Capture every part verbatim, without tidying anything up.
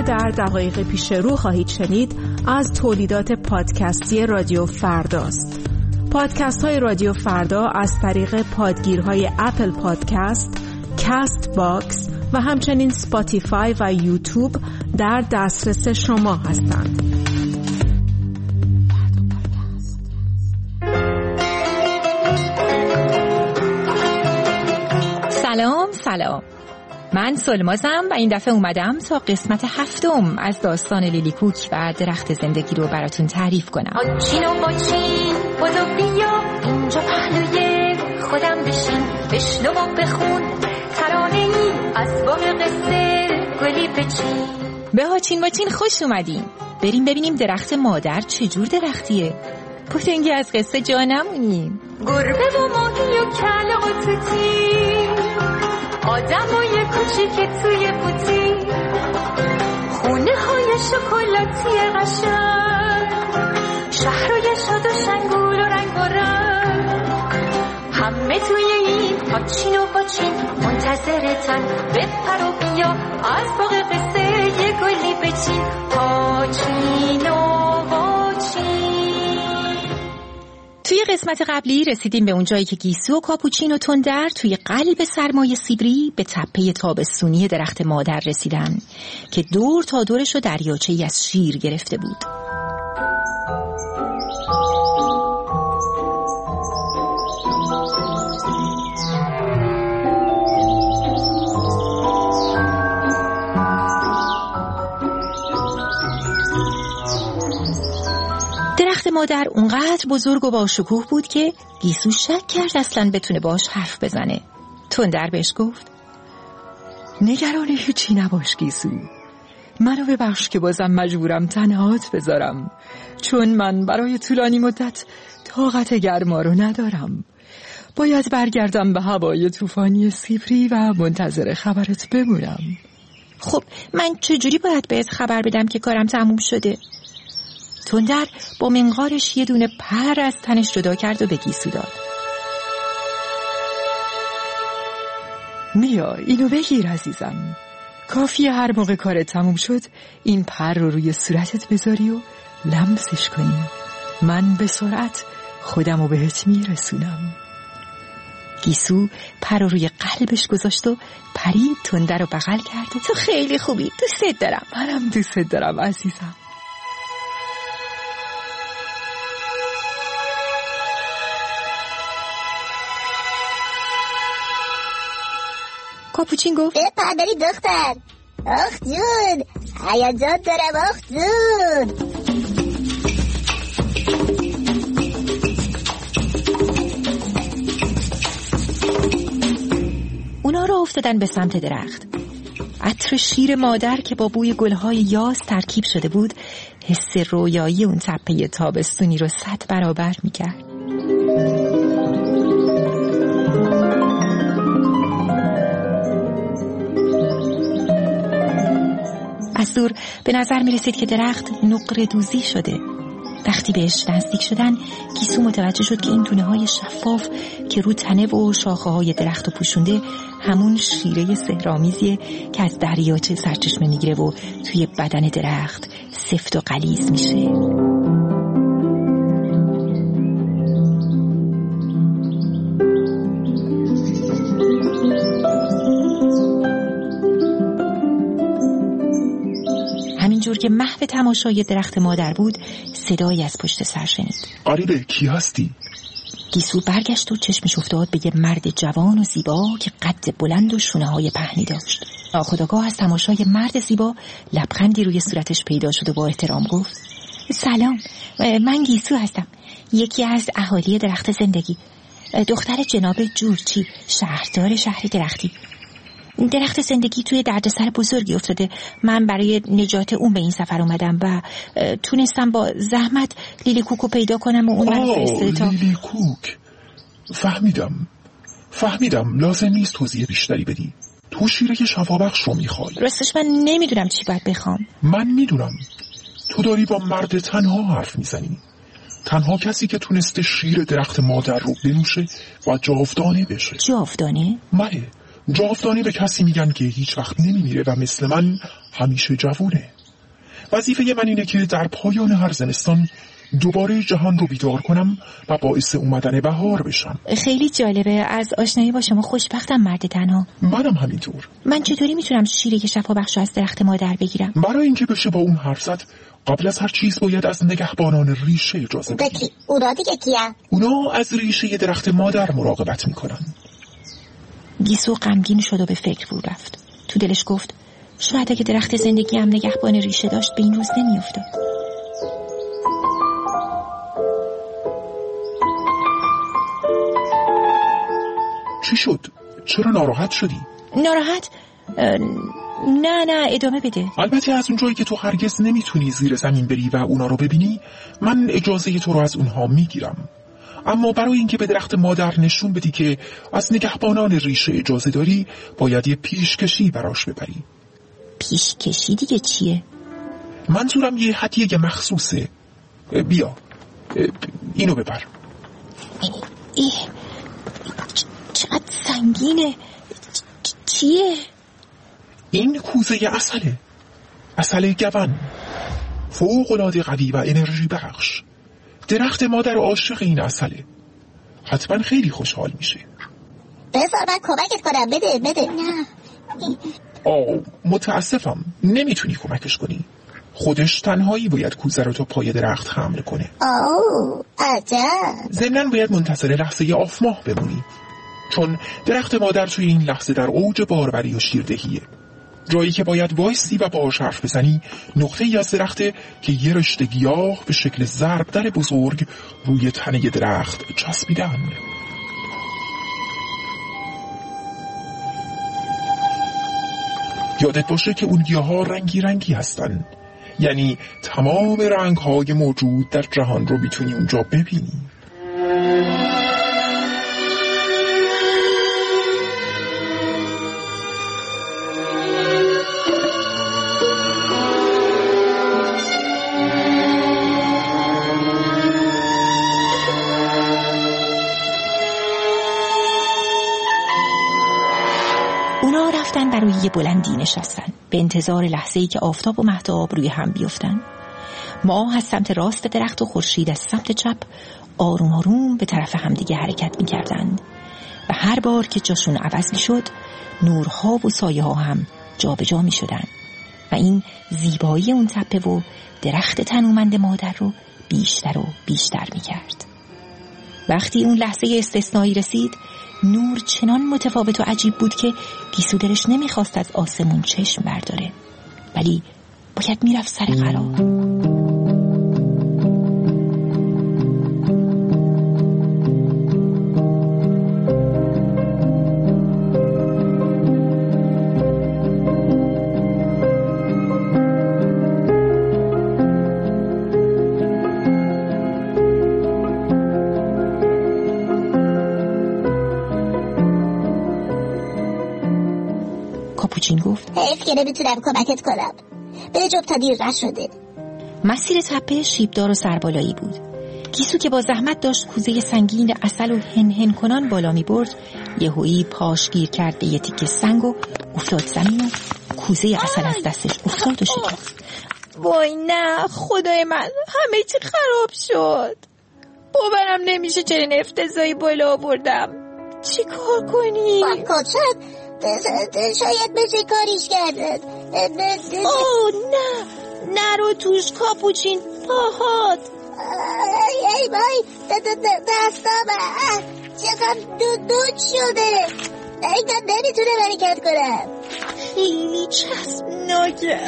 در دقایق پیش رو خواهید شنید از تولیدات پادکستی رادیو فرداست. پادکست های رادیو فردا از طریق پادگیرهای اپل پادکست، کست باکس و همچنین سپاتیفای و یوتیوب در دسترس شما هستند. سلام سلام، من سلمازم و این دفعه اومدم تا قسمت هفتم از داستان لیلی کوک و درخت زندگی رو براتون تعریف کنم. چین و با چین بودو بیا اینجا پهلوی خودم بشین، بشنو و بخون ترانه ای از باغ قصه گلی بچین. به هاچین باچین خوش اومدین. بریم ببینیم درخت مادر چجور درختیه. پتنگی از قصه جا نمونیم. گربه و ماهی و کل و توتی، آدمای کوچیک توی بوتی، خونه های شکلاتی قشنگ، شهرهای شاد و شنگول و رنگ و رنگ، همه توی این هاچین و باچین منتظرتن. بپر و بیا از باغ قصه یه گلی بچین. هاچین و باچین. توی قسمت قبلی رسیدیم به اون جایی که گیسو و کاپوچین و تندر توی قلب سرمای سیبری به تپه تابستونی درخت مادر رسیدن که دور تا دورش رو دریاچه‌ای از شیر گرفته بود. درخت مادر اونقدر بزرگ و با شکوه بود که گیسو شک کرد اصلاً بتونه باش حرف بزنه. تندر بهش گفت: نگران هیچی نباش گیسو، منو ببخش که بازم مجبورم تنهات بذارم، چون من برای طولانی مدت طاقت گرما رو ندارم. باید برگردم به هوای طوفانی سیبری و منتظر خبرت بمونم. خب من چجوری باید بهت خبر بدم که کارم تموم شده؟ تندر با منقارش یه دونه پر از تنش جدا کرد و به گیسو داد. میا اینو بگیر عزیزم، کافیه هر موقع کارت تموم شد این پر رو روی صورتت بذاری و لمسش کنی. من به سرعت خودم رو بهت میرسونم. گیسو پر رو روی قلبش گذاشت و پرید تندر رو بغل کرد و تو خیلی خوبی، دوستت دارم. منم دوستت دارم عزیزم. کاپوچین گفت: بپر بری دختر. آخ جون، هیجان دارم آخ جون. اونا رو افتادن به سمت درخت. عطر شیر مادر که با بوی گلهای یاس ترکیب شده بود حس رویایی اون تپه تابستونی رو صد برابر میکرد. از دور به نظر می رسید که درخت نقره دوزی شده. وقتی بهش نزدیک شدن گیسو متوجه شد که این دونه های شفاف که رو تنه و شاخه های درخت و پوشونده همون شیره سحرآمیزیه که از دریاچه سرچشمه میگیره و توی بدن درخت سفت و غلیظ میشه. همینجور که محو تماشای درخت مادر بود صدایی از پشت سر شنید. غریبه، کی هستی؟ گیسو برگشت و چشمش افتاد به یه مرد جوان و زیبا که قد بلند و شونه های پهنی داشت. ناخودآگاه از تماشای مرد زیبا لبخندی روی صورتش پیدا شد و با احترام گفت: سلام، من گیسو هستم، یکی از اهالی درخت زندگی، دختر جناب جورچی، شهردار شهر درختی. درخت زندگی توی دردسر بزرگی افتاده. من برای نجات اون به این سفر اومدم و تونستم با زحمت لیلی کوکو پیدا کنم و اون منو فرستاده تا لیلی کوک. فهمیدم فهمیدم لازم نیست توضیح بیشتری بدی. تو شیره شفابخش رو میخوای. راستش من نمیدونم چی باید بخوام. من میدونم. تو داری با مرد تنها حرف میزنی، تنها کسی که تونسته شیر درخت مادر رو بنوشه و جاودانه بشه. جاودانه؟ مه جاودانه به کسی میگن که هیچ وقت نمیمیره و مثل من همیشه جوونه. وظیفه من اینه که در پایان هر زمستان دوباره جهان رو بیدار کنم و باعث اومدن بهار بشم. خیلی جالبه. از آشنایی با شما خوشبختم مرد تنها. منم همینطور. من چطوری میتونم شیره شفا بخشو از درخت مادر بگیرم؟ برای اینکه بشه با اون حرف زد قبل از هر چیز باید از نگهبانان ریشه اجازه بگیری. اونا دیگه کیه؟ اونا از ریشه درخت مادر مراقبت میکنن. گیسو غمگین شد و به فکر فرو رفت. تو دلش گفت شاید اگه درخت زندگی هم نگهبان ریشه داشت به این روز نمیافتاد. چی شد؟ چرا ناراحت شدی؟ ناراحت؟ نه نه ادامه بده. البته از اونجایی که تو هرگز نمیتونی زیر زمین بری و اونا رو ببینی، من اجازه تو رو از اونها میگیرم. اما برای اینکه به درخت مادر نشون بدی که از نگهبانان ریشه اجازه داری، باید یه پیشکشی براش ببری. پیشکشی دیگه چیه؟ منظورم یه هدیه مخصوصه. بیا اینو ببر. ای چقدر سنگینه. چیه؟ این کوزه عسله. عسل گون، فوق‌العاده قوی و انرژی بخش. درخت مادر عاشق این عسله. حتما خیلی خوشحال میشه. بذار من کمکت کنم. بده بده. نه آه متاسفم، نمیتونی کمکش کنی. خودش تنهایی باید کوزه رو تا پای درخت حمل کنه. آه عجب. ضمناً باید منتظر لحظه آف ماه بمونی، چون درخت مادر توی این لحظه در اوج باروری و شیردهیه. جایی که باید وایسی و باهاش حرف بزنی نقطه‌ای از درخته که یه رشته گیاه به شکل ضربدر بزرگ روی تنه درخت چسبیدن. یادت باشه که اون گیاها رنگی رنگی هستن، یعنی تمام رنگ‌های موجود در جهان رو میتونی اونجا ببینی. اونا رفتن و روی یه بلندی نشستن به انتظار لحظه‌ای که آفتاب و مهتاب روی هم بیفتن. ماه از سمت راست درخت و خورشید از سمت چپ آروم آروم به طرف همدیگه حرکت می‌کردند و هر بار که جاشون عوض می‌شد نورها و سایه ها هم جا به جا می‌شدن و این زیبایی اون تپه و درخت تنومند مادر رو بیشتر و بیشتر می‌کرد. وقتی اون لحظه استثنایی رسید، نور چنان متفاوت و عجیب بود که گیسو دلش نمیخواست از آسمون چشم برداره، ولی باید میرفت سر قرار. کاپوچین گفت حیف که نمیتونم کمکت کنم. به جب تا دیر نشده. مسیر تپه شیبدار و سربالایی بود. گیسو که با زحمت داشت کوزه سنگین عسل و هن هن کنان بالا می برد، یهویی پاش گیر کرد به یه تیکه سنگ و افتاد زمین و کوزه عسل از دستش افتاد و شکست. وای نه خدای من، همه چی خراب شد. باورم نمیشه چنین افتضاحی بالا آوردم. چی کار کنی؟ من کچم شاید بشه کاریش کرد. اوه نه نرو توش کاپوچین، پاهات. ای بای دستام چقدر دود شده. انگار نمیتونه حرکت کنم. خیلی چسبناکه.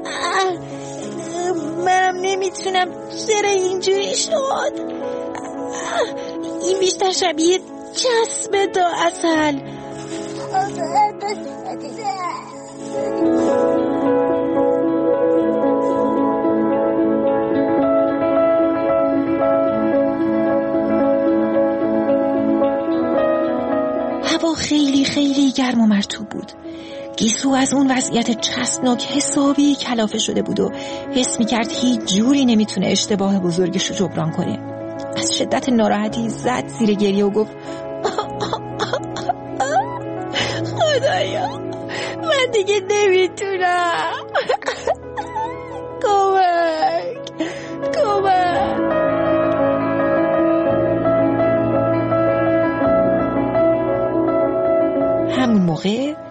منم نمیتونم. چرا اینجوری شد؟ این بیشتر شبیه چسبه تا عسل. هوا خیلی خیلی گرم و مرطوب بود. گیسو از اون وضعیت چسبناک حسابی کلافه شده بود و حس می‌کرد هیچ جوری نمیتونه اشتباه بزرگش رو جبران کنه. از شدت ناراحتی زد زیر گریه و گفت خدایا من دیگه نمیتونم. کمک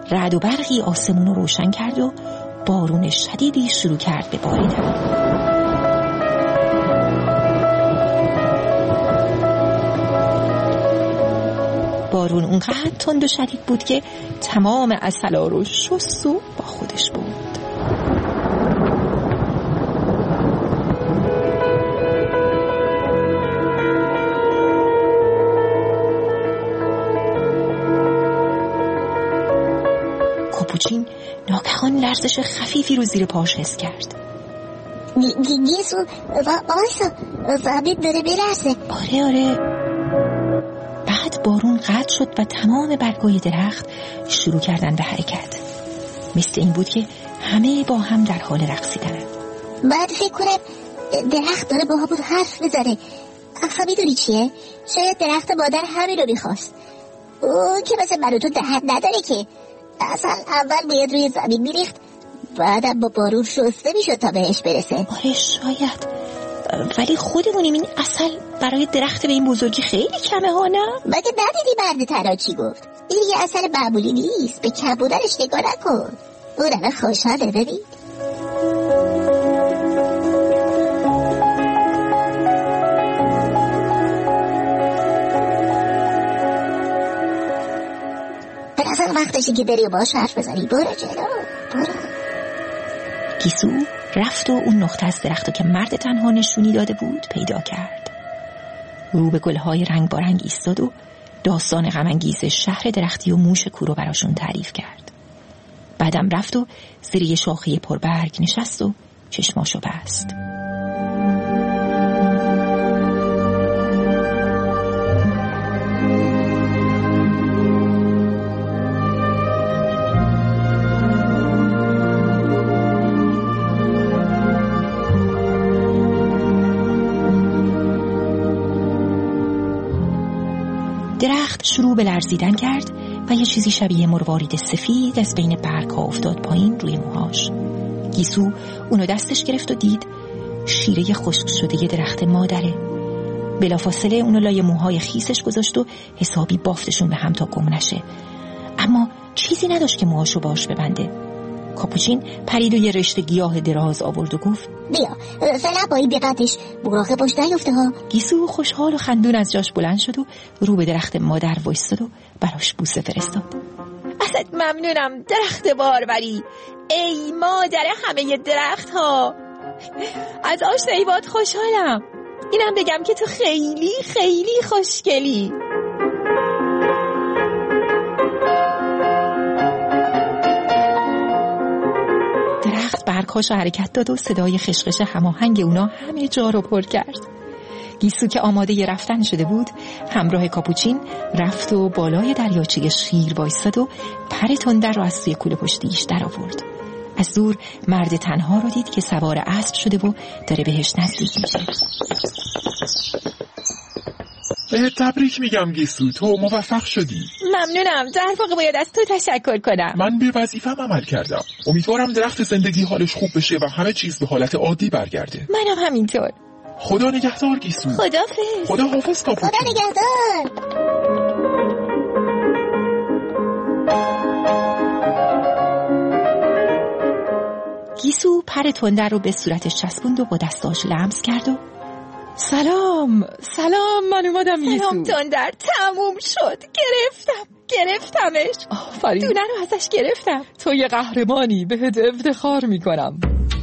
رعد و برقی آسمون رو روشن کرد و بارون شدیدی شروع کرد به باریدن. بارون اونقدر تند و شدید بود که تمام عسلا رو شست و با خودش بود. کاپوچین ناگهان لرزش خفیفی رو زیر پاش حس کرد. گیسو آیسا فهمید داره برسه. آره آره. بعد بارون قطع شد و تمام برگای درخت شروع کردن به حرکت. مثل این بود که همه با هم در حال رقصیدن. بعد فکر کنم درخت داره با همون حرف بزنه. اصلا میدونی چیه؟ شاید درخت مادر همین رو میخواست. اون که مثل من و تو دهن نداره که اصلا اول باید روی زمین میریخت بعدم با بارون شسته میشد تا بهش برسه. آره شاید، ولی خودمونیم این اصل برای درخت به این بزرگی خیلی کمه ها نه؟ مگه ندیدی مرد تنها چی گفت؟ این یه اصل معمولی نیست، به کم بودنش نگاه نکن. اون همه خوشحاله ببین. به نظر وقتشی که بری و باش حرف بزنی. برو جلو برو. گیسو رفت و اون نقطه از درختو که مرد تنها نشونی داده بود پیدا کرد. رو به گلهای رنگ بارنگ ایستاد و داستان غم انگیز شهر درختی و موش کورو براشون تعریف کرد. بعدم رفت و زیر یه شاخه پربرگ نشست و چشماشو بست. درخت شروع به لرزیدن کرد و یه چیزی شبیه مروارید سفید از بین برگ‌ها افتاد پایین روی موهاش. گیسو اونو دستش گرفت و دید شیره خشک شده یه درخت مادره. بلافاصله اونو لای موهای خیسش گذاشت و حسابی بافتشون به هم تا گم نشه. اما چیزی نداشت که موهاشو باش ببنده. کاپوچین پرید و یه رشته گیاه دراز آورد و گفت بیا فعلا با این دقتش مراقب باش نیفته ها. گیسو خوشحال و خندون از جاش بلند شد و رو به درخت مادر وایستاد و براش بوسه فرستاد. ازت ممنونم درخت باروری، ای مادر همه درخت ها. از آشنایی باهات خوشحالم. اینم بگم که تو خیلی خیلی خوشگلی. درخت برگ‌هاش حرکت داد و صدای خشخش هماهنگ اونا همه جا رو پر کرد. گیسو که آماده رفتن شده بود همراه کاپوچین رفت و بالای دریاچه شیر وایساد و پر تندر رو از سوی کوله پشتیش در آورد. از دور مرد تنها رو دید که سوار اسب شده و داره بهش نزدیک میشه. بهت تبریک میگم گیسو، تو موفق شدی. ممنونم، در واقع باید از تو تشکر کنم. من به وظیفه‌م عمل کردم. امیدوارم درخت زندگی حالش خوب بشه و همه چیز به حالت عادی برگرده. منم همینطور. خدا نگهدار گیسو. خداحافظ. خدا حافظ کاپوچین. خدا نگهدار. گیسو پر تندر رو به صورتش چسبوند و با دستاش لمس کرد و سلام سلام من اومدم گیسو. سلام تندر، تموم شد، گرفتم گرفتمش. آفرین، دونه رو ازش گرفتم. تو یه قهرمانی، بهت افتخار میکنم.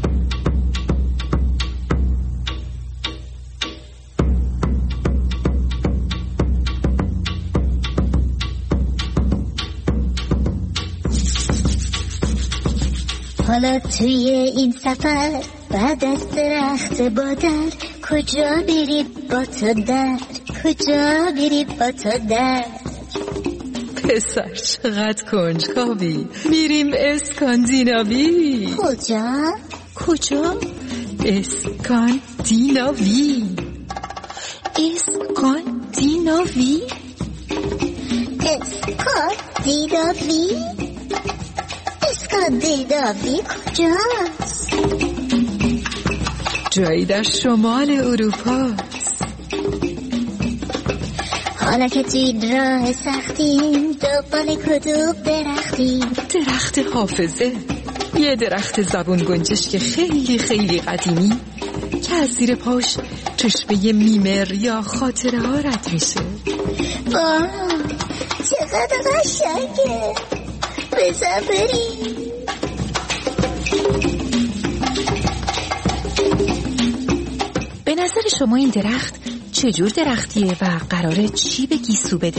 حالا توی این سفر بعد از درخت بادر کجا بری با تو در، کجا بری با تو در. پسر چقدر کنجکاوی، میریم اسکاندیناوی. کجا؟ کجا؟ اسکاندیناوی. اسکاندیناوی؟ اسکاندیناوی؟ اسکاندیناوی کجاست؟ جایی در شمال اروپاست. حالا که توی راه سختیم دنبال کدوم درختیم؟ درخت حافظه، یه درخت زبون گنجش که خیلی خیلی قدیمی که از زیر پاش چشمه میمر یا خاطره ها رد میشه. واه چقدر قشنگه، بذار بریم. به نظر شما این درخت چجور درختیه و قراره چی به گیسو بده؟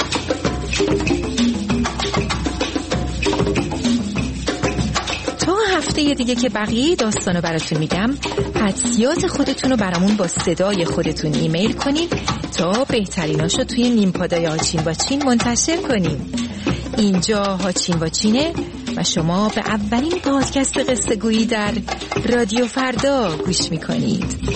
تا هفته دیگه که بقیه داستانو براتون میگم، حدسیات خودتون رو برامون با صدای خودتون ایمیل کنین تا بهتریناشو توی نیم پادای هاچین واچین منتشر کنین. اینجا هاچین واچینه و شما به اولین پادکست قصه گویی در رادیو فردا گوش میکنید.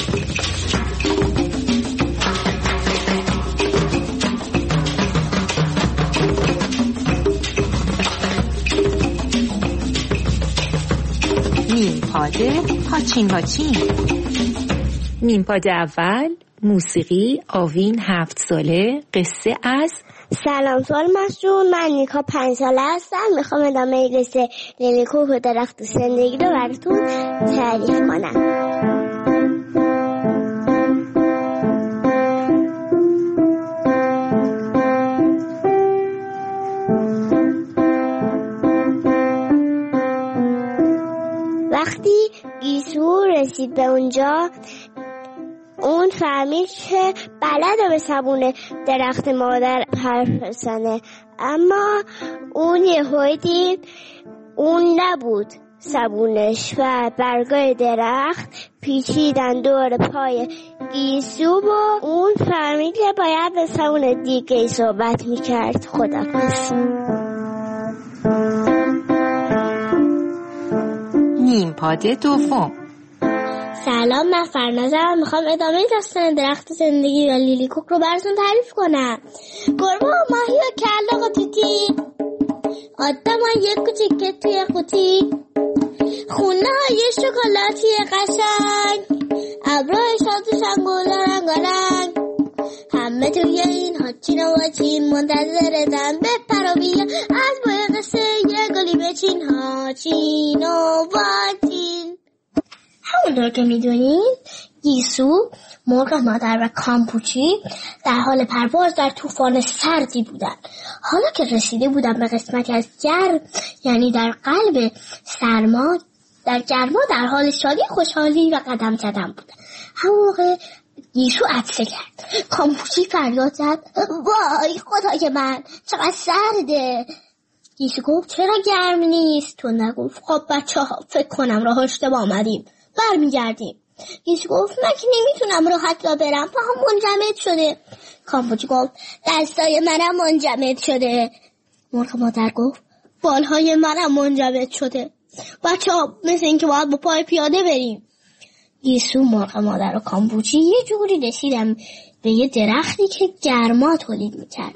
نیم پاده هاچین واچین. نیم پاده اول، موسیقی آوین هفت ساله، قصه از سلام سوال مسجون. من نیکا پنج ساله هستم. میخوام ادامه قصه لیلی کوه و درخت زندگی رو براتون تعریف کنم. وقتی گیسو رسید به اونجا، اون فهمید که بلده به زبون درخت مادر حرف بزنه، اما اون یهو دید اون نبود زبونش و برگای درخت پیچیدن دور پای گیسو و اون فهمید که باید به زبون دیگه صحبت میکرد. خداحافظ. نیم پاده دوم. سلام، من فرنازم. میخوام ادامه داستان درخت زندگی و لیلی کوک رو براتون تعریف کنم. گربه و ماهی و کلاغ و تیتی، آدم ها یک کوچیکه توی قوطی، خونه های شکلاتی قشنگ، ابرهای شادوشن گل رنگارنگ، همه توی این هاچین و واچین منتظرتن بپر و بیا از بای قصه یه گلی بچین. هاچین و واچین. همونطور که میدونید گیسو، مرغ مادر و کامپوچی در حال پرواز در طوفان سردی بودن. حالا که رسیده بودن به قسمتی از گرم، یعنی در قلب سرما، در گرما در حال شادی خوشحالی و قدم زدن بودن. همون موقع گیسو عطسه کرد. کامپوچی فریاد زد وای خدای من چقدر سرده. گیسو گفت چرا گرم نیست؟ تو نگفت خب بچه ها فکر کنم راه اشتباه آمدیم، برمیگردیم. گیسو گفت من که نمیتونم راحت را برم، پاهم منجمد شده. کامپوچی گفت دستای منم منجمد شده. مرغ مادر گفت بالهای منم منجمد شده. بچه ها مثل این که باید با پای پیاده بریم. گیسو، مرغ مادر و کامپوچی یه جوری رسیدن به یه درختی که گرما تولید میکرد.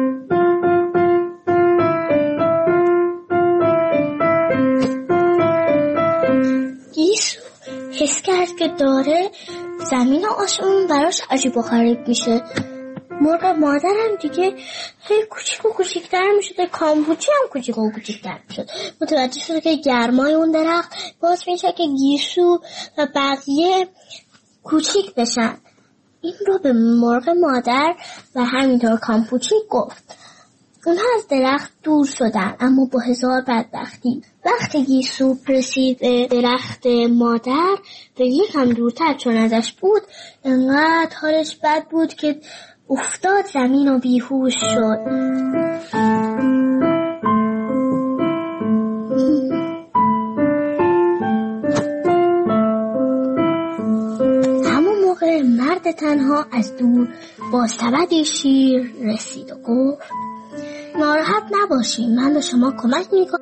گیسو حس کرد که داره زمین و آسمون براش عجیب و غریب میشه. مرغ مادرم دیگه هی کوچیک و کوچیک‌تر میشد، کامپوچی هم کوچیک و کوچیک‌تر میشد. متوجه شد که گرمای اون درخت باعث میشه که گیسو و بقیه کوچیک بشن. این رو به مرغ مادر و همینطور کامپوچی گفت. اونها از درخت دور شدن، اما با هزار بدبختی. وقتی گیسو رسید به درخت مادر و یکم دورتر چون ازش بود، انقدر حالش بد بود که افتاد زمین و بیهوش شد. همون موقع مرد تنها از دور با سبد شیر رسید و گفت ناراحت نباشین، من به شما کمک میکنم.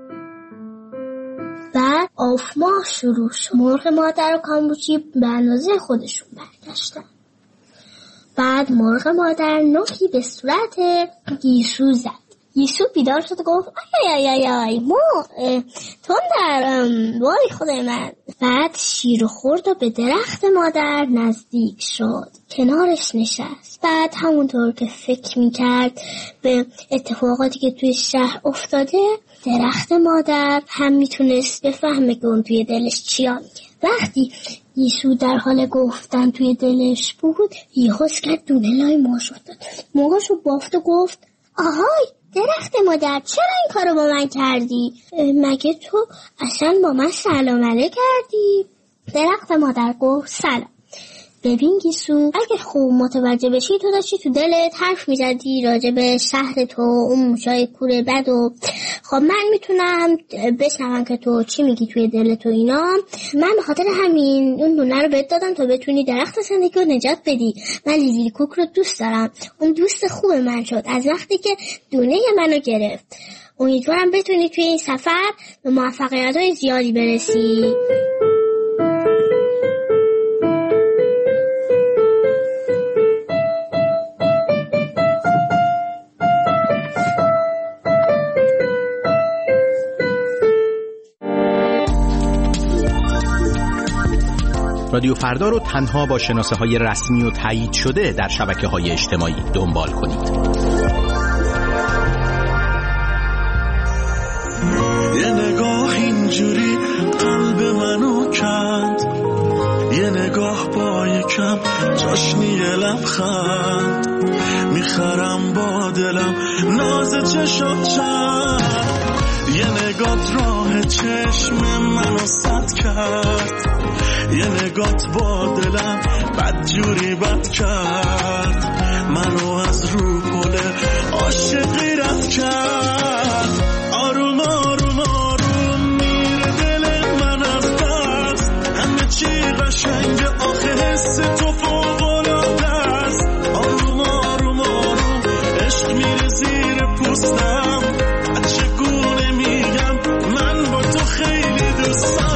بعد آف ماه شروع شد. مرغ مادر و کامپوچی به اندازه خودشون برگشتن. بعد مرغ مادر نوکی به صورت گیسو زد. یسوع بیدار شد و گفت آی آی آی آی ما تون در وای خدای من. بعد شیر خورد و به درخت مادر نزدیک شد، کنارش نشست. بعد همونطور که فکر میکرد به اتفاقاتی که توی شهر افتاده، درخت مادر هم میتونست بفهمه که اون توی دلش چیا میگه. وقتی یسوع در حال گفتن توی دلش بود، یهوس کرد دونه لای ماش افتاد، موهاشو بافت و گفت آهای درخت مادر، چرا این کارو با من کردی؟ مگه تو اصلا با من سلام علیک کردی؟ درخت مادر گفت سلام. ببین گیسو، اگه خوب متوجه بشی تو داشتی تو دلت حرف میزدی راجع به شهر تو، اون موشای کوره بد و خب من میتونم بشنوم که تو چی میگی توی دلت و اینا. من به خاطر همین اون دونه رو بهت دادم تا بتونی درخت زندگی رو نجات بدی. من لیلی کوک رو دوست دارم، اون دوست خوب من شد از وقتی که دونه منو گرفت. امیدوارم بتونی توی این سفر به موفقیت‌های زیادی برسی. رادیو فردا رو تنها با شناسه های رسمی و تایید شده در شبکه های اجتماعی دنبال کنید. یه نگاه اینجوری قلب منو کند، یه نگاه با یکم چاشنی لبخند، میخرم با دلم ناز چشات چند، یه نگات راه چشم منو سد کرد، یه نگات با دلم بدجوری بد کرد، منو از رو پل عاشقی رد کرد. آروم آروم آروم میره دل من از دست، همه چی قشنگ آخه حس تو فوق‌العاده است. آروم آروم آروم عشق میره زیر پوستم، چگونه میگم من با تو خیلی دوستم.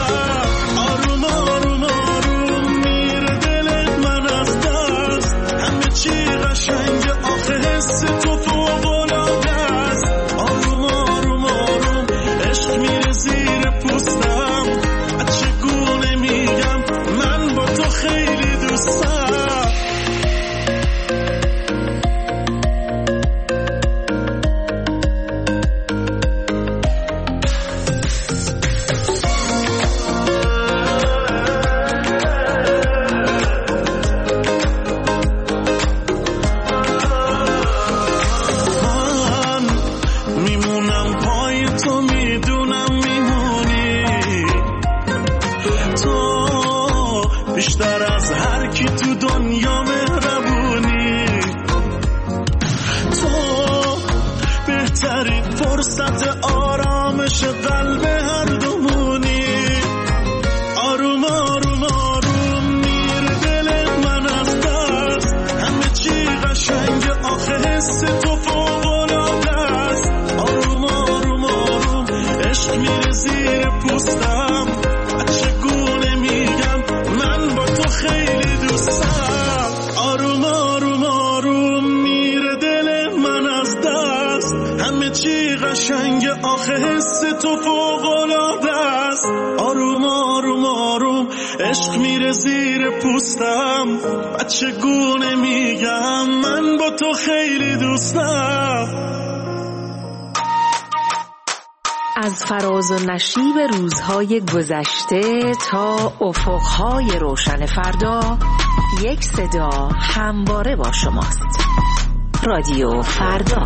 چگونه میگم من با تو خیلی دوستم. از فراز و نشیب روزهای گذشته تا افقهای روشن فردا، یک صدا همواره با شماست. رادیو فردا.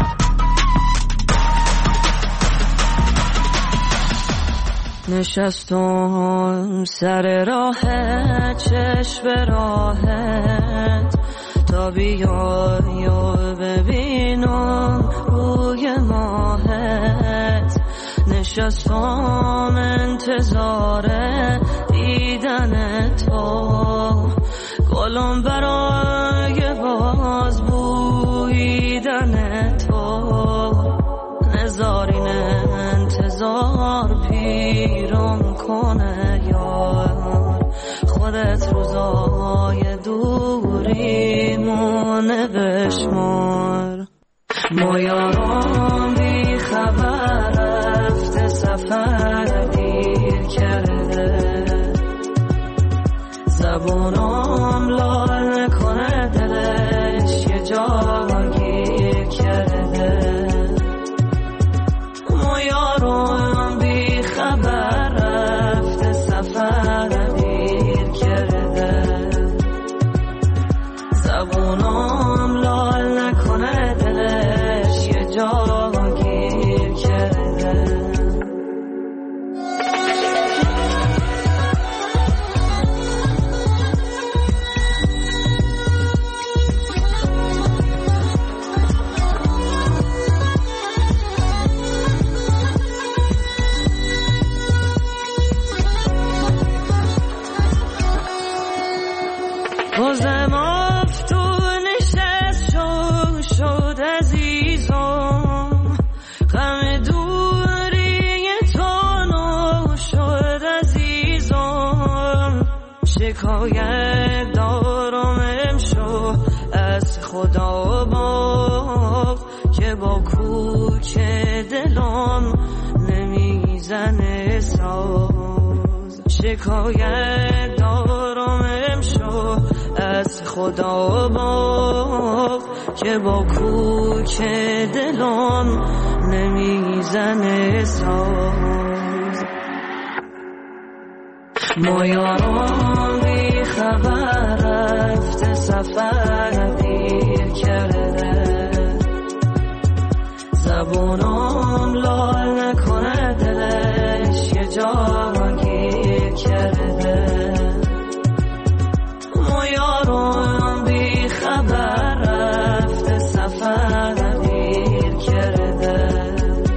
نشستم سر راه چشم راهت تا بیای و ببینم روی ماهت، نشستم انتظار دیدن تو، گلم برای باز بویدن تو، نزارین انتظار پیرم کنه یار، خودت روزای دوریمونه بشمار. ما یاران زبونم لال نکنه دلش یه جا گیر کرده. بازم افتون نشست شد شد عزیزم، غم دوری تانو شد عزیزم. شکایت دارم امشو از خدا با که با کوک دلم نمیزنه ساز. شکایت دارم امشو از خدا با که با کوک دلم نمیزنه ساز. ما یاران بی خبر رفته سفر دیر کرده. زبونم لال نکنه دلش یه جا گیر کرده. ما یاران بی خبر رفته سفر دیر کرده.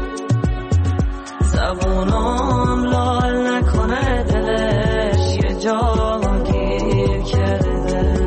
زبونم لال نکنه دلش یه جا گیر کرده.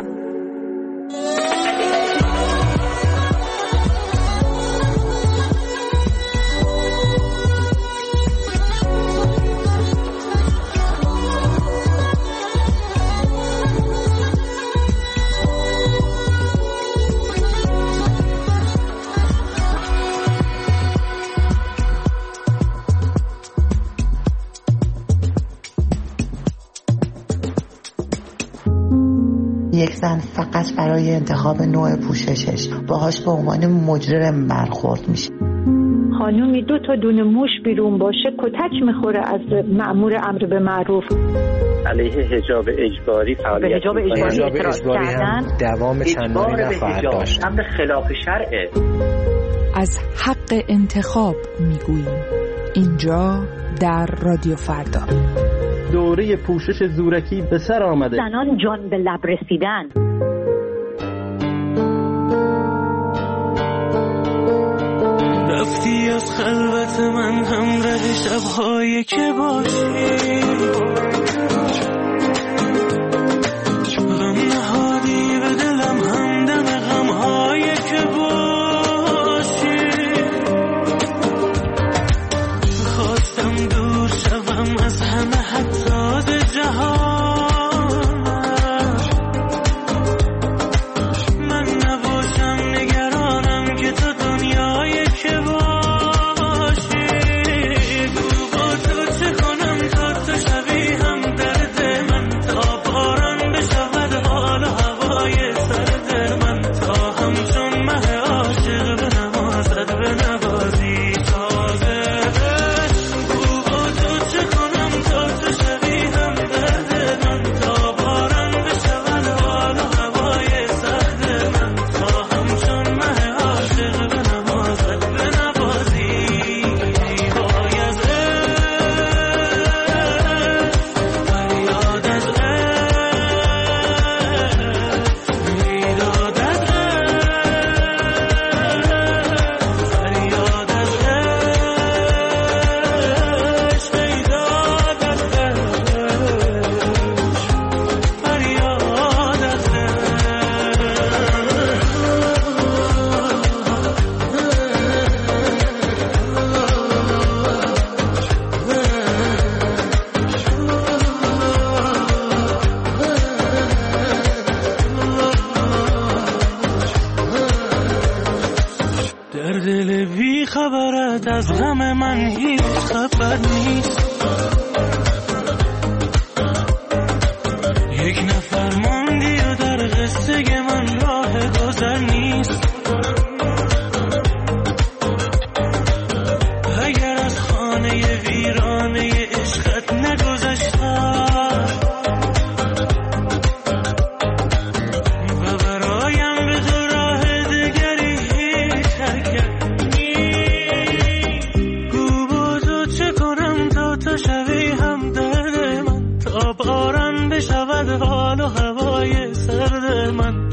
یک زن فقط برای انتخاب نوع پوششش باهاش به عنوان مجرم برخورد میشه. خانومی دو تا دونه موش بیرون باشه کتک میخوره از مأمور امر به معروف. علیه حجاب اجباری فعالیت به حجاب اجباری اعتراض کردن دوام چندانی نخواهد داشت. امر خلاف شرعه. از حق انتخاب میگوییم اینجا در رادیو فردا. دوره پوشش زورکی به سر آمده. زنان جان به لب رسیدن. رفتی از خلوت من همراه شب‌هایی که باشی، غم نهادی به دلم همدم غم‌هایی که باشی. خواستم دور شوم از همه حتی جهان، من نباشم نگرانم که تو دنیایی که باشی. گو با تو چه کنم تا تو شبیه هم درد من، تا باران بشود حال و هوای سرد من، تا همچون مه عاشق به نمازت به نوازی تازه. گو با تو چه کنم تا تو شبیه هم درد من، تا باران بشود حال و هوای سرد من، تا همچون مه عاشق به نمازت به نوازی. وای از فریاد از میداد از فریاد از عشق، میداد از فریاد از در دل بی خبرت از غم من هیچ خبر نیست. یک نفر ماندی و در قصه من راه گذر نیست. اگر از خانه ویرانه عشقت نگذشتم و بر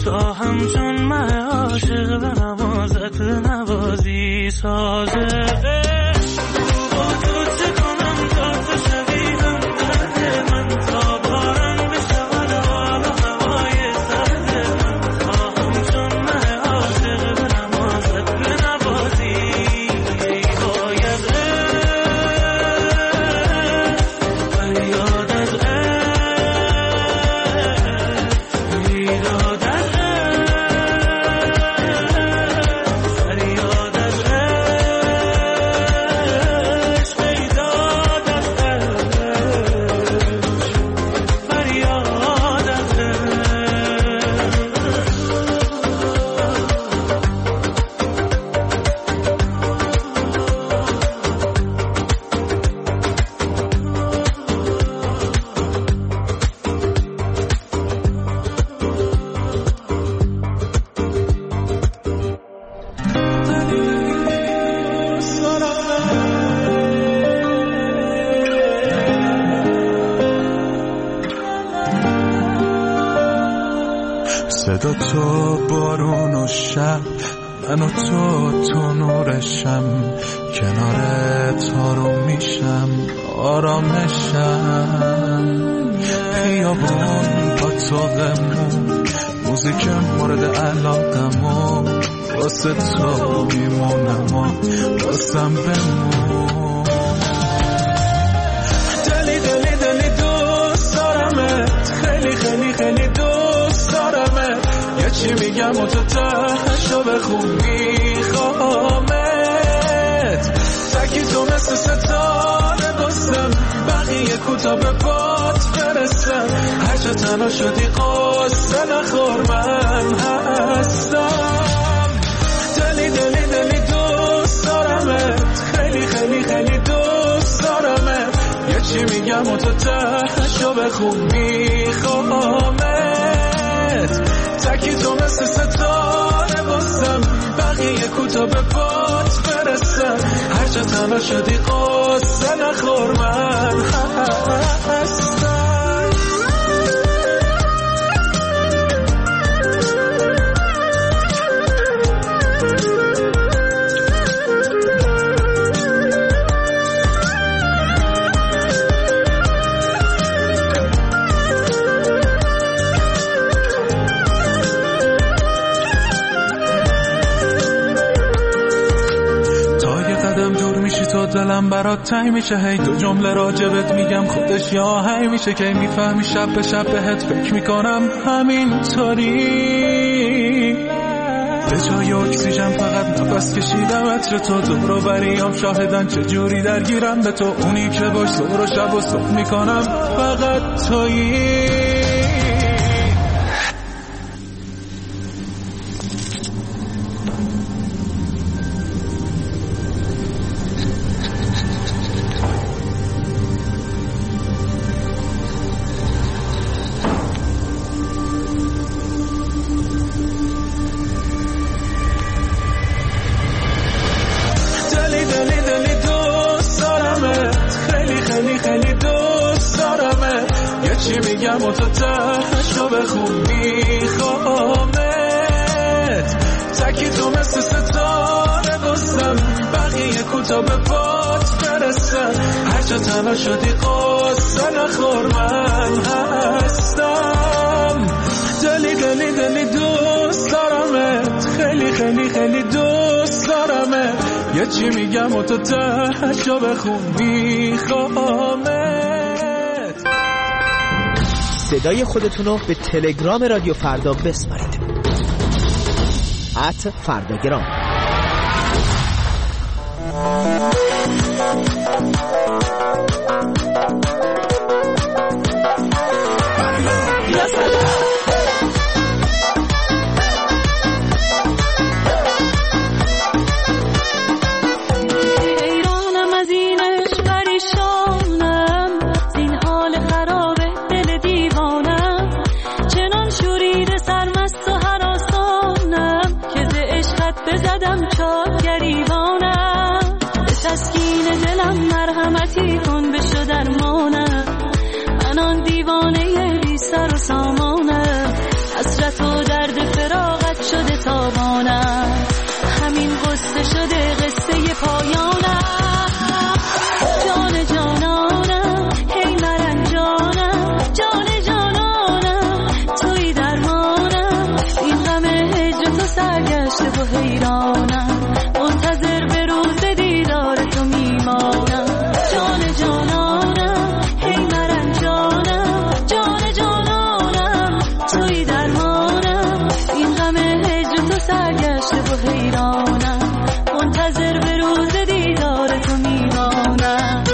تا همچون من عاشق به نمازت نوازی سازه با تو چه کنم تا تو شبیهم درد من تا باران بشود حال و هوای سرد من تا همچون من عاشق به نمازت نوازی باید فریاد از صدا تو بارون و شب من و تو تو نورشم کنار تارو میشم آرامشم خیابون با تو غمون موزیک مورد علاقم و واسه تو میمونم و واسم بمون دلی دلی دلی دوست دارمت خیلی خیلی خیلی دوست دارمت یه چی میگم و تو تهشو به خوب میخوامت تکی تو مثل ستاره بستم بقیه کوتا به باد برسم هر جا تنها شدی قصه نخور من هستم دلی دلی دلی دوست دارمت خیلی خیلی خیلی دوست دارمت یه چی میگم و تو تهشو به خوب میخوامت تکی تو مثل ستاره بستم بقیه کوتا به باد برسم هر جا تنها شدی قصه نخور من هستم تو دلم برات تنگ میشه هی دو جمله راجبت میگم خودش یا هی میشه که میفهمی شب به شب بهت فکر میکنم همینطوری به جای اکسیژن فقط نفس کشیدم عطر تو دور و بریام شاهدن چجوری درگیرم به تو اونی که باش ظهر و شب و صبح میکنم فقط تویی چی میگم و تو تهشو به خوب میخوامت تکی تو مثل ستاره بستم بقیه کوتا به باد برسم هر جا تنها شدی قصه نخور من هستم دلی دلی دلی دوست دارمت خیلی خیلی خیلی دوست دارمت یه چی میگم و تو تهشو به خوب میخوامت صدای خودتونو به تلگرام رادیو فردا بسپارید ات فرداگرام. یا سلام حیرانم از این عشق پریشانم زین حال خراب دل دیوانم چنان شوریده سرمست و هراسانم که ز عشقت بزدم چار گریبانم به تسکین دلم مرحمتی کن بشو درمانم من آن دیوانه بی سر و سامانم حسرت و درد سرگشته و حیرانم منتظر به روز دیدار تو میمانم جان جانانم هی مرن جانم جان جانانم توی درمانم این غم هجر تو سرگشته و حیرانم منتظر به روز دیدار تو میمانم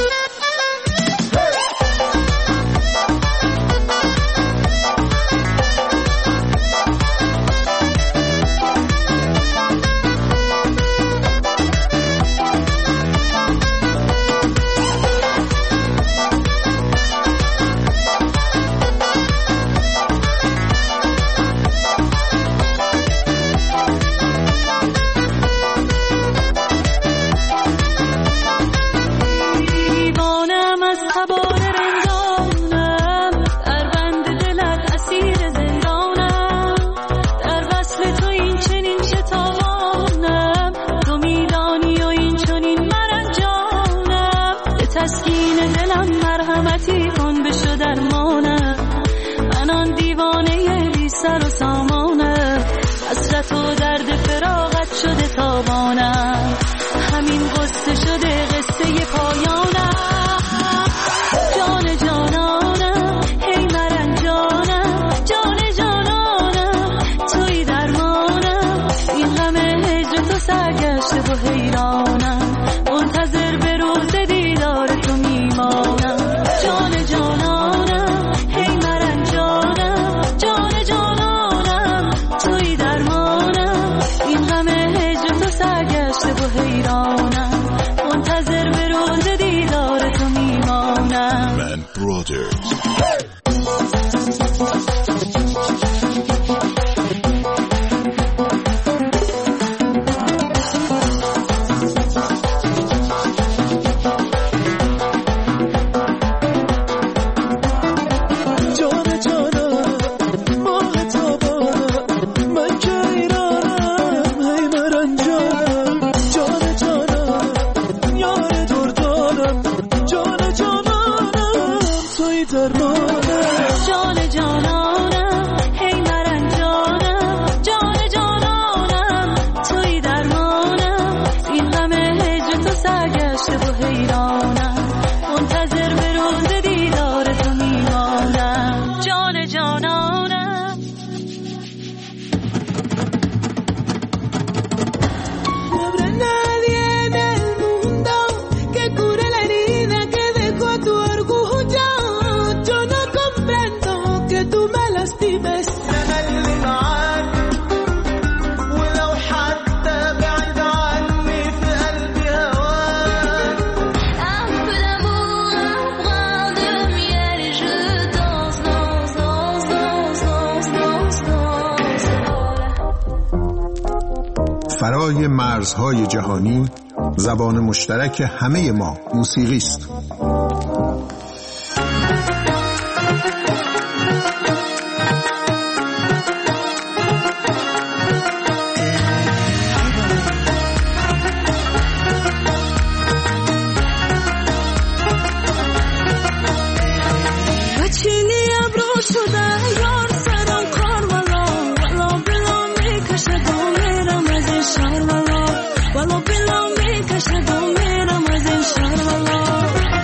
تو درد فراغت شده تابانم همین قصه شده قصه پایانم جان جانانم هی مرن جانم جان جانانم توی درمانم این غم هجر تو سرگشته و حیرانم منتظر به روز دیدار تو میمانم جان جانانم هی مرن جانم جان جانانم توی درمانم این غم هجر تو سرگشته و حیرانم منتظر به روز دیدار تو میمانم من برادرز فرای مرزهای جهانی زبان مشترک همه ما موسیقی است. Well, I'll be long, because I don't mean I'm as in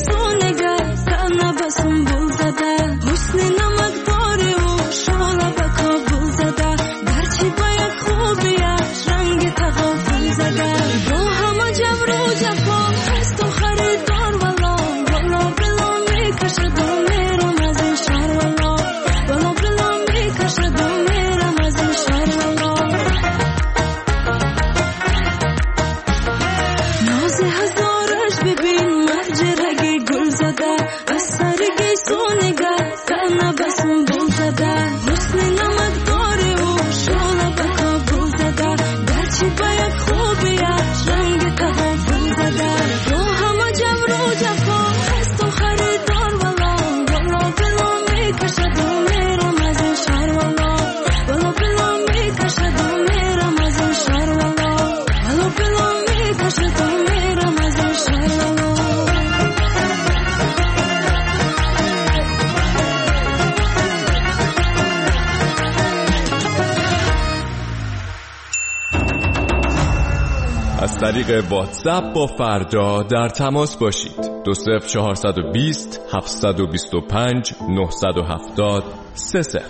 از طریق واتساپ با فردا در تماس باشید. دو صفر چهارصد و بیست هفتصد و بیست و پنج نهصد و هفتاد سه صفر.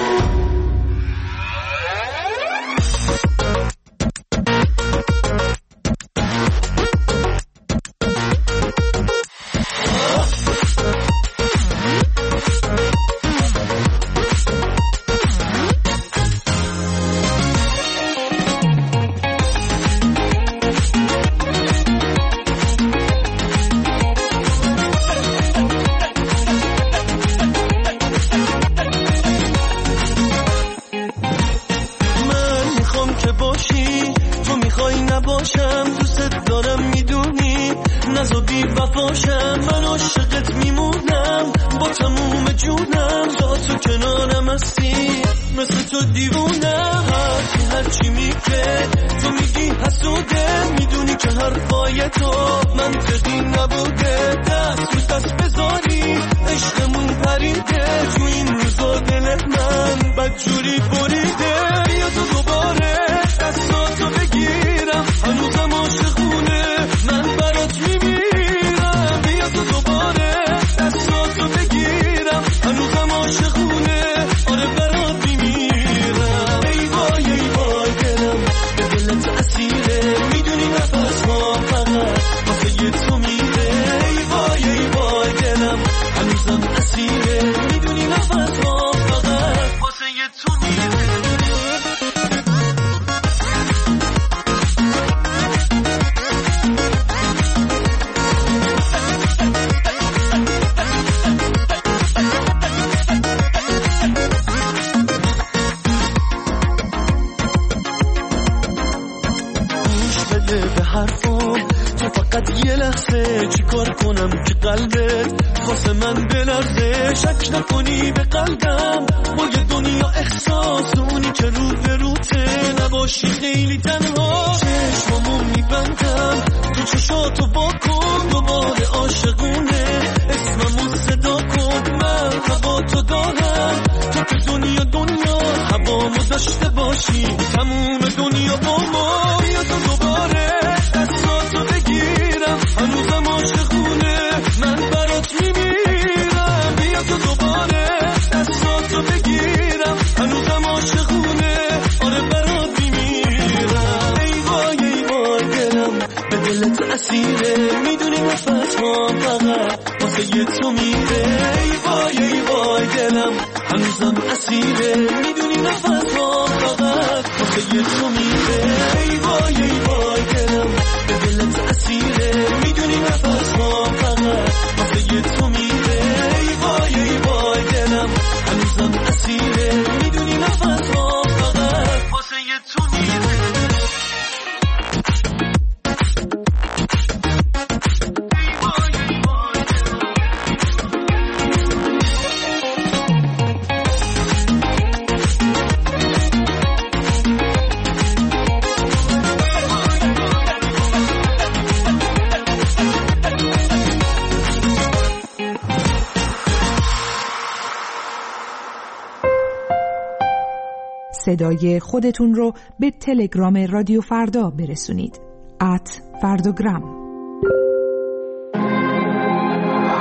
صدای خودتون رو به تلگرام رادیو فردا برسونید. ات فردوگرام.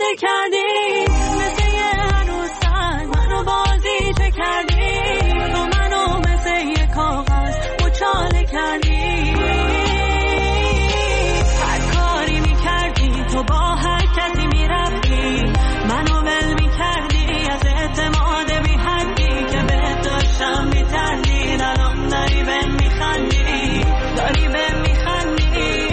چه کردی مثل یه عروسک منو بازی چه کردی تو منو مثل یه کاغذ مچاله کردی هر کاری میکردی تو با هر کسی میرفتی منو ول میکردی از اعتماد بی حدی که بهت داشتم میتردی الان داری بهم میخندی داری بهم میخندی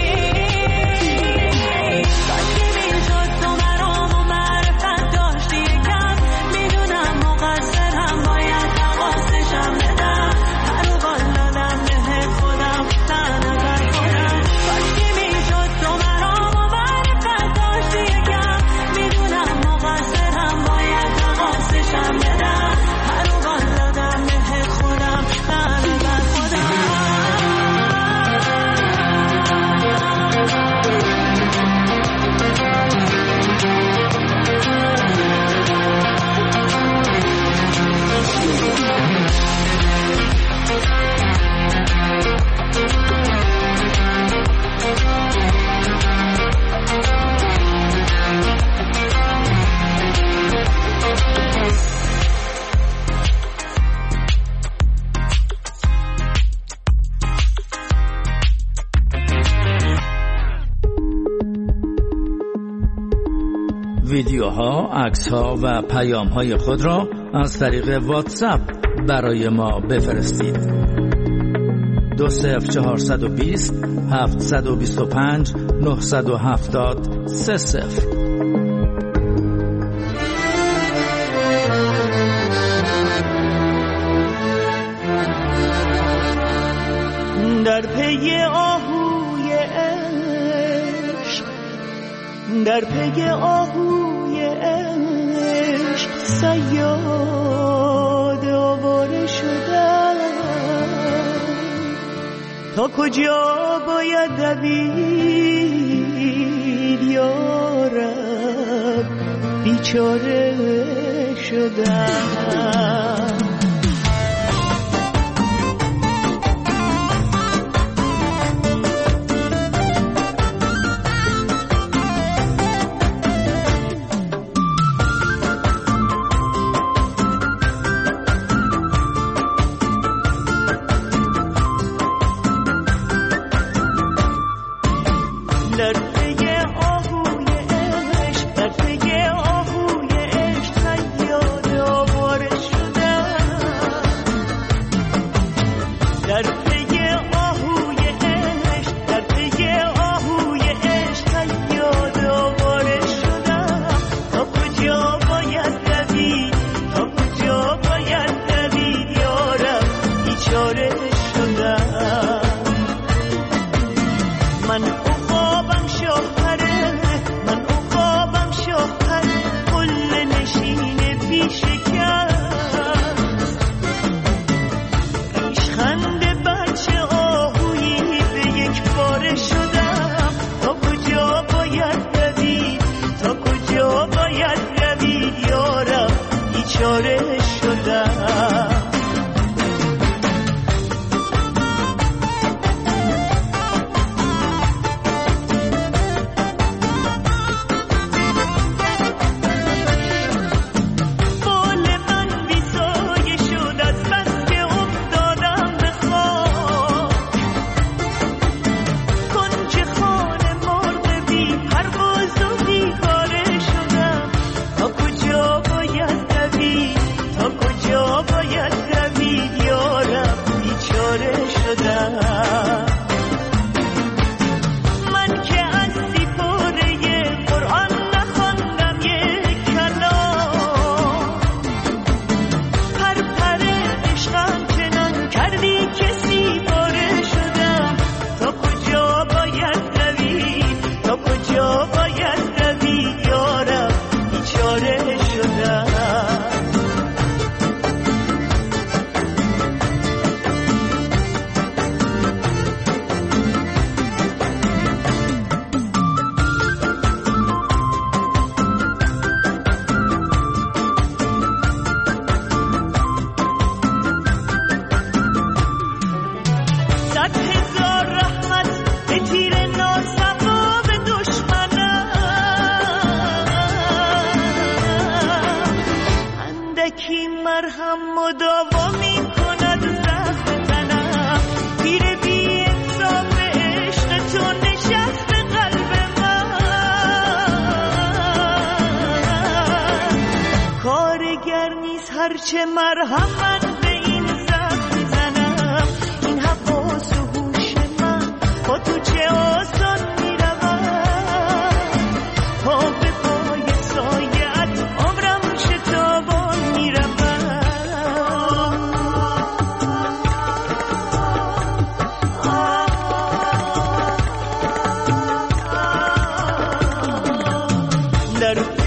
ویدیوها، عکس‌ها و پیام‌های خود را از طریق واتساپ برای ما بفرستید. دو صفر چهارصد و بیست هفتصد و بیست و پنج نهصد و هفتاد سه صفر. در پی آهوی عشق در پی آهوی عشق صیاد آواره شدم تا کجا باید دوید یارب بیچاره شدم تا مرهم مداوا می کند زخم تنم پیر بی انصاف عشق تو نشست قلب من کارگر نیست هرچه مرهم من به این زخم میزنم این حواس و هوش من با تو چه آسان میروم پا به پای سایت عمرم شتابان میروم در